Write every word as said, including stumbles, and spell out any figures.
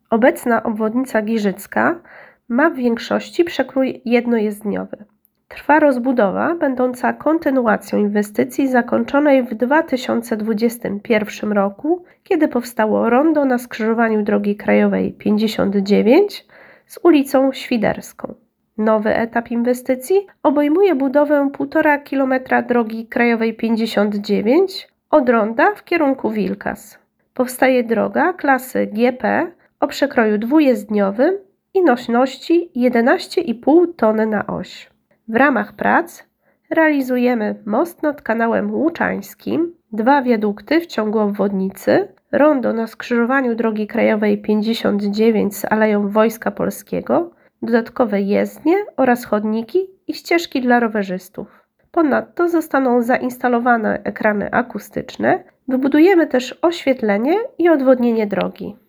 Obecna obwodnica Giżycka ma w większości przekrój jednojezdniowy. Trwa rozbudowa będąca kontynuacją inwestycji zakończonej w dwa tysiące dwudziestym pierwszym roku, kiedy powstało rondo na skrzyżowaniu drogi krajowej pięćdziesiąt dziewięć z ulicą Świderską. Nowy etap inwestycji obejmuje budowę półtora kilometra drogi krajowej pięćdziesiąt dziewięć od ronda w kierunku Wilkas. Powstaje droga klasy G P o przekroju dwujezdniowym i nośności jedenaście i pół tony na oś. W ramach prac realizujemy most nad kanałem Łuczańskim, dwa wiadukty w ciągu obwodnicy, rondo na skrzyżowaniu drogi krajowej pięćdziesiąt dziewięć z Aleją Wojska Polskiego, dodatkowe jezdnie oraz chodniki i ścieżki dla rowerzystów. Ponadto zostaną zainstalowane ekrany akustyczne. Wybudujemy też oświetlenie i odwodnienie drogi.